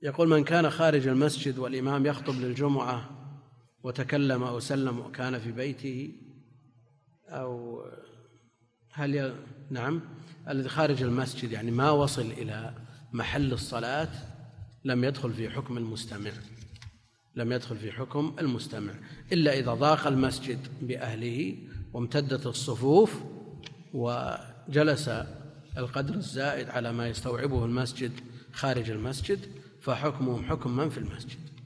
يقول: من كان خارج المسجد والإمام يخطب للجمعة وتكلم أو سلم وكان في بيته، أو نعم، الذي خارج المسجد يعني ما وصل إلى محل الصلاة لم يدخل في حكم المستمع، إلا إذا ضاق المسجد بأهله وامتدت الصفوف وجلس القدر الزائد على ما يستوعبه المسجد خارج المسجد، فحكمهم حكم من في المسجد.